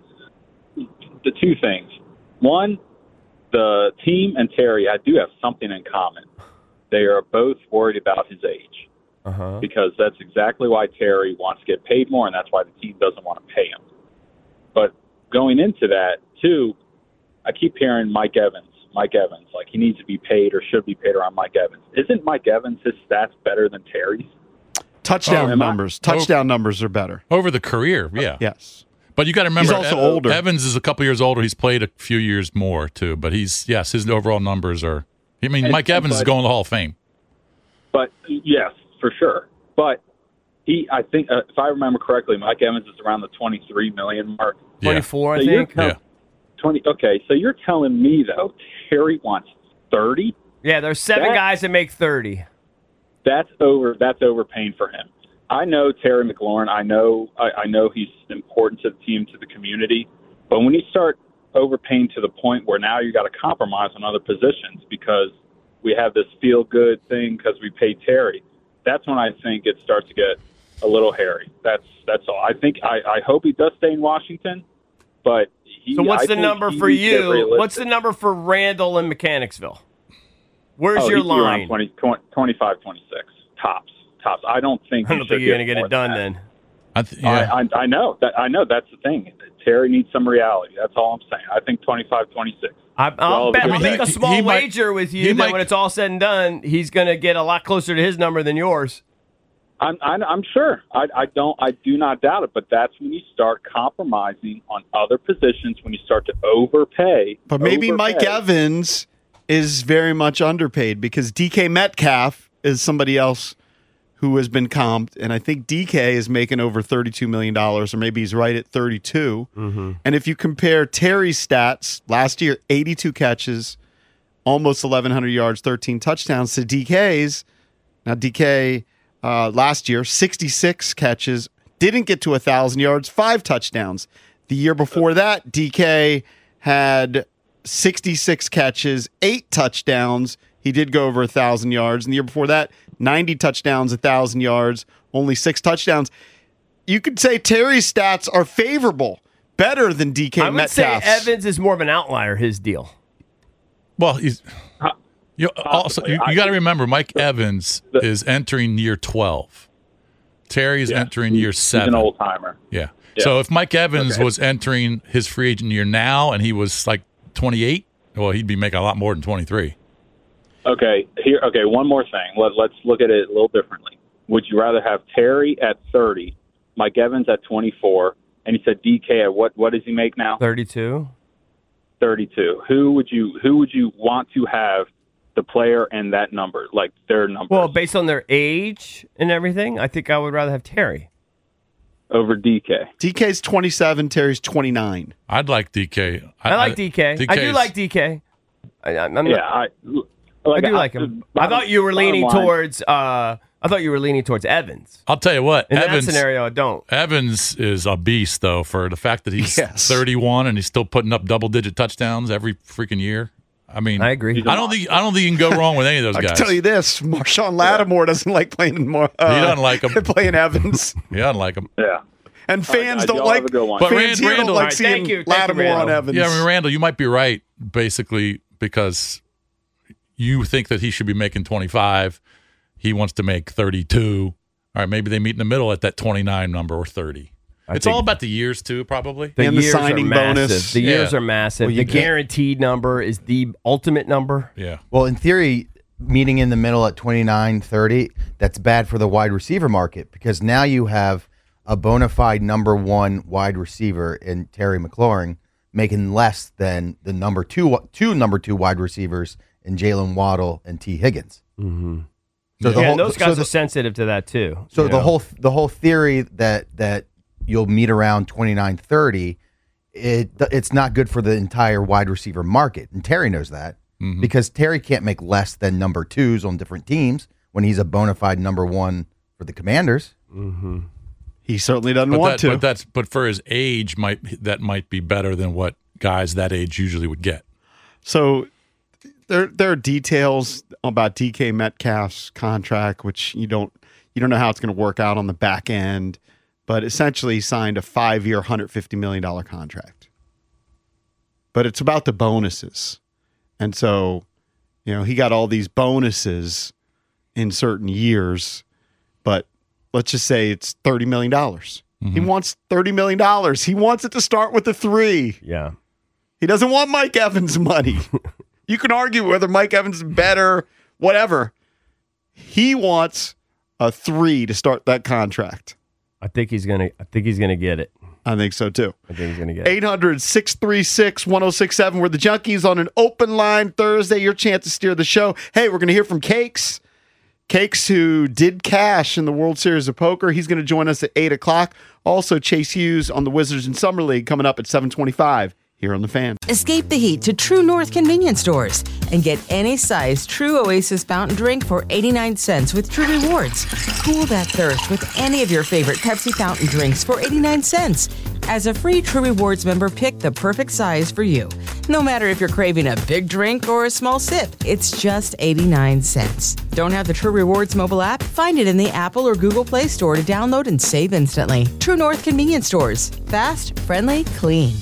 the 2 things. One, the team and Terry, I do have something in common. They are both worried about his age. Because that's exactly why Terry wants to get paid more, and that's why the team doesn't want to pay him. But going into that, too, I keep hearing Mike Evans, like he needs to be paid or should be paid around Mike Evans. Isn't Mike Evans, his stats better than Terry's? Touchdown numbers are better. Over the career, yeah. Yes. But you got to remember, He's also older. Evans is a couple years older. He's played a few years more too. But his overall numbers are. I mean, Mike Evans is going to the Hall of Fame. But yes, for sure. But I think, if I remember correctly, Mike Evans is around the 23 million mark. 24, I think. Yeah. 20. Okay, so you're telling me though Terry wants 30? Yeah, there's 7 guys that make 30. That's overpaying for him. I know Terry McLaurin. I know he's important to the team, to the community. But when you start overpaying to the point where now you got to compromise on other positions because we have this feel good thing because we pay Terry, that's when I think it starts to get a little hairy. That's all. I hope he does stay in Washington, but so what's the number for you? What's the number for Randall in Mechanicsville? Where's your line? 25, 26 tops. I don't think you're going to get it done then. I know that. I know that's the thing. Terry needs some reality. That's all I'm saying. I think 25, 26. I'll make a small wager with you that when it's all said and done, he's going to get a lot closer to his number than yours. I'm sure. I do not doubt it. But that's when you start compromising on other positions. When you start to overpay. But maybe Mike Evans is very much underpaid because DK Metcalf is somebody else who has been comped, and I think DK is making over $32 million, or maybe he's right at 32. Mm-hmm. And if you compare Terry's stats, last year, 82 catches, almost 1,100 yards, 13 touchdowns, to DK's. Now, DK last year, 66 catches, didn't get to 1,000 yards, 5 touchdowns. The year before that, DK had 66 catches, 8 touchdowns. He did go over 1,000 yards. And the year before that, 90 touchdowns, 1,000 yards, only 6 touchdowns. You could say Terry's stats are favorable, better than DK Metcalf's. I would say Evans is more of an outlier, his deal. Well, you got to remember, Mike Evans is entering year 12. Terry's entering year 7. He's an old-timer. Yeah. So if Mike Evans was entering his free agent year now and he was like 28, well, he'd be making a lot more than 23. Okay, one more thing. Let's look at it a little differently. Would you rather have Terry at 30, Mike Evans at 24, and you said DK at what does he make now? 32. 32. Who would you want to have the player and that number, like their number? Well, based on their age and everything, I think I would rather have Terry over DK. DK's 27, Terry's 29. I'd like DK. I like DK. I do like DK. I do like him. I thought you were leaning towards. I thought you were leaning towards Evans. I'll tell you what. In that scenario, I don't. Evans is a beast, though, for the fact that he's 31 and he's still putting up double-digit touchdowns every freaking year. I mean, I agree. I don't think you can go wrong with any of those guys. I can tell you this: Marshawn Lattimore doesn't like playing more. He doesn't like him. Playing Evans. He doesn't like him. Yeah. And fans don't like. But fans Randall, don't like seeing Lattimore on Evans. Yeah, I mean, Randall, you might be right, basically, because you think that he should be making 25. He wants to make 32. All right, maybe they meet in the middle at that 29 number or 30. It's all about the years, too, probably. And the signing bonus. The years are massive. The guaranteed number is the ultimate number. Yeah. Well, in theory, meeting in the middle at 29, 30, that's bad for the wide receiver market because now you have a bona fide number 1 wide receiver in Terry McLaurin making less than the number 2 wide receivers in Jalen Waddle and T. Higgins. Mm-hmm. So those guys are sensitive to that too. So the whole theory that you'll meet around 29, 30, it's not good for the entire wide receiver market, and Terry knows that because Terry can't make less than number 2s on different teams when he's a bona fide number 1 for the Commanders. Mm-hmm. He certainly doesn't want to. But for his age, that might be better than what guys that age usually would get. So there are details about DK Metcalf's contract, which you don't know how it's going to work out on the back end, but essentially he signed a 5-year, $150 million contract. But it's about the bonuses. And so, he got all these bonuses in certain years, but let's just say it's $30 million. Mm-hmm. He wants $30 million. He wants it to start with a 3. Yeah. He doesn't want Mike Evans' money. You can argue whether Mike Evans is better, whatever. He wants a 3 to start that contract. I think he's gonna get it. I think so too. I think he's going to get it. 800-636-1067. We're the Junkies on an open line Thursday. Your chance to steer the show. Hey, we're going to hear from Cakes. Cakes, who did cash in the World Series of Poker. He's going to join us at 8 o'clock. Also, Chase Hughes on the Wizards and Summer League coming up at 7:25 here on The Fan. Escape the heat to True North convenience stores and get any size True Oasis fountain drink for 89 cents with True Rewards. Cool that thirst with any of your favorite Pepsi fountain drinks for 89 cents. As a free True Rewards member, pick the perfect size for you. No matter if you're craving a big drink or a small sip, it's just 89 cents. Don't have the True Rewards mobile app? Find it in the Apple or Google Play Store to download and save instantly. True North convenience stores. Fast, friendly, clean.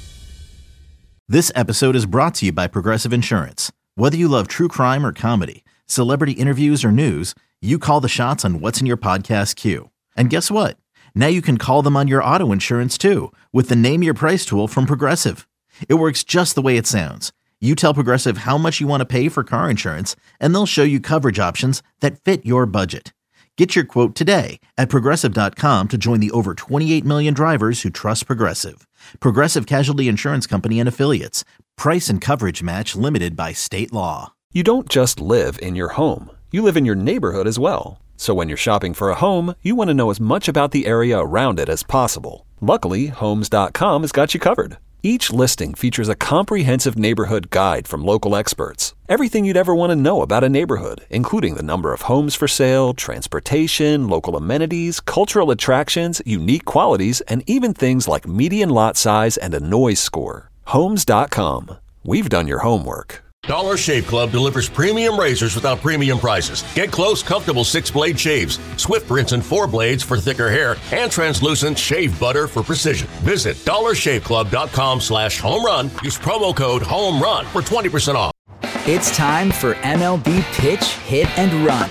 This episode is brought to you by Progressive Insurance. Whether you love true crime or comedy, celebrity interviews or news, you call the shots on what's in your podcast queue. And guess what? Now you can call them on your auto insurance too with the Name Your Price tool from Progressive. It works just the way it sounds. You tell Progressive how much you want to pay for car insurance, and they'll show you coverage options that fit your budget. Get your quote today at Progressive.com to join the over 28 million drivers who trust Progressive. Progressive Casualty Insurance Company and Affiliates. Price and coverage match limited by state law. You don't just live in your home. You live in your neighborhood as well. So when you're shopping for a home, you want to know as much about the area around it as possible. Luckily, Homes.com has got you covered. Each listing features a comprehensive neighborhood guide from local experts. Everything you'd ever want to know about a neighborhood, including the number of homes for sale, transportation, local amenities, cultural attractions, unique qualities, and even things like median lot size and a noise score. Homes.com. We've done your homework. Dollar Shave Club delivers premium razors without premium prices. Get close, comfortable 6-blade shaves, swift rinse and 4 blades for thicker hair, and translucent shave butter for precision. Visit dollarshaveclub.com/homerun. Use promo code HOMERUN for 20% off. It's time for MLB Pitch, Hit, and Run,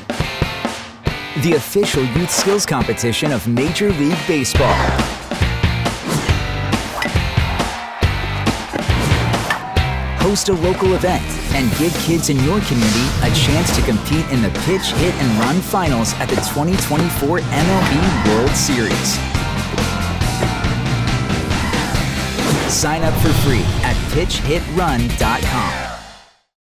the official youth skills competition of Major League Baseball. Host a local event and give kids in your community a chance to compete in the Pitch, Hit, and Run finals at the 2024 MLB World Series. Sign up for free at pitchhitrun.com.